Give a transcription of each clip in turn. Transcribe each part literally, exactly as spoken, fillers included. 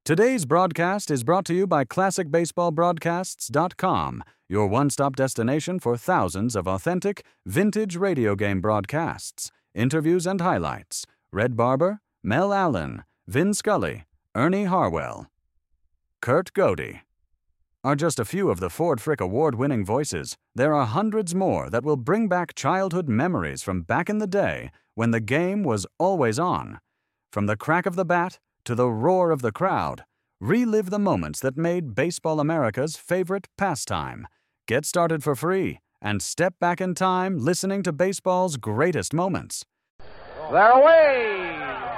Today's broadcast is brought to you by Classic Baseball Broadcasts dot com, your one-stop destination for thousands of authentic, vintage radio game broadcasts, interviews and highlights. Red Barber, Mel Allen, Vin Scully, Ernie Harwell, Kurt Godey are just a few of the Ford Frick Award-winning voices. There are hundreds more that will bring back childhood memories from back in the day when the game was always on. From the crack of the bat to the roar of the crowd, relive the moments that made Baseball America's favorite pastime. Get started for free and step back in time listening to baseball's greatest moments. They're away!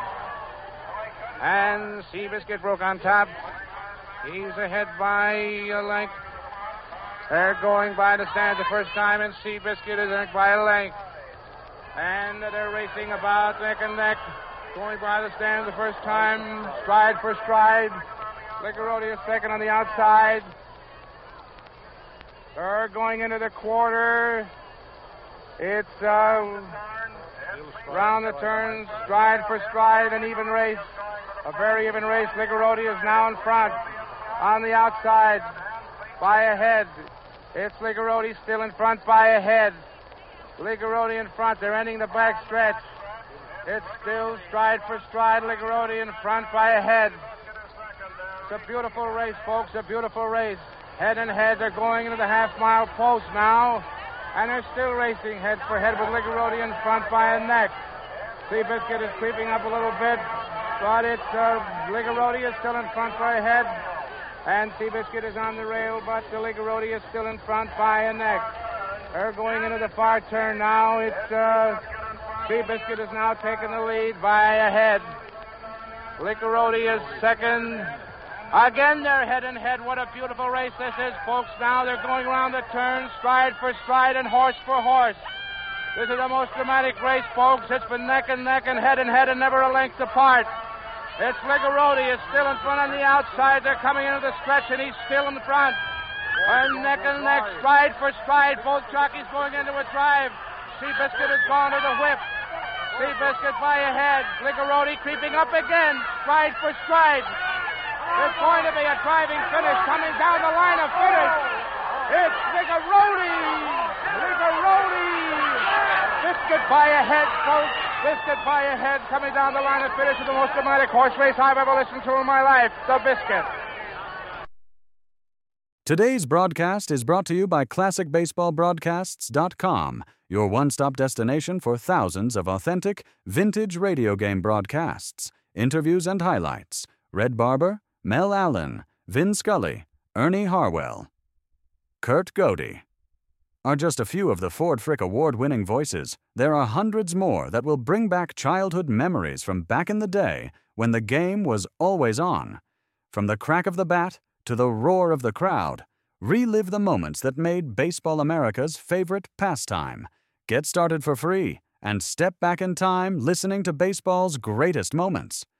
And Seabiscuit broke on top. He's ahead by a length. They're going by the stands the first time, and Seabiscuit is ahead by a length. And they're racing about neck and neck. Going by the stands the first time, stride for stride. Ligarodi is second on the outside. They're going into the quarter. It's uh, round the turns, stride for stride, an even race. A very even race. Ligarodi is now in front. On the outside, by a head. It's Ligarodi still in front by a head. Ligarodi in front. They're ending the back stretch. It's still stride for stride. Ligarodi in front by a head. It's a beautiful race, folks. A beautiful race. Head and head. They're going into the half-mile post now. And they're still racing head for head with Ligarodi in front by a neck. Seabiscuit is creeping up a little bit. But it's uh, Ligarodi is still in front by a head. And Seabiscuit is on the rail, but the Ligarodi is still in front by a neck. They're going into the far turn now. It's uh, Seabiscuit is now taking the lead by a head. Ligarodi is second. Again, they're head and head. What a beautiful race this is, folks. Now they're going around the turn, stride for stride and horse for horse. This is the most dramatic race, folks. It's been neck and neck and head and head and never a length apart. It's Ligarodi is still in front on the outside. They're coming into the stretch, and he's still in front. And neck and neck, stride for stride. Both jockeys going into a drive. Seabiscuit has gone to the whip. Seabiscuit by a head. Ligarodi creeping up again. Stride for stride. It's going to be a driving finish coming down the line of finish. It's Ligarodi. Ligarodi. Biscuit by a head, folks. Biscuit by a head coming down the line of finish of the most dramatic horse race I've ever listened to in my life. The Biscuit. Today's broadcast is brought to you by Classic Baseball Broadcasts dot com, your one-stop destination for thousands of authentic, vintage radio game broadcasts, interviews and highlights. Red Barber, Mel Allen, Vin Scully, Ernie Harwell, Kurt Godey are just a few of the Ford Frick Award-winning voices. There are hundreds more that will bring back childhood memories from back in the day when the game was always on. From the crack of the bat to the roar of the crowd, relive the moments that made Baseball America's favorite pastime. Get started for free and step back in time listening to baseball's greatest moments.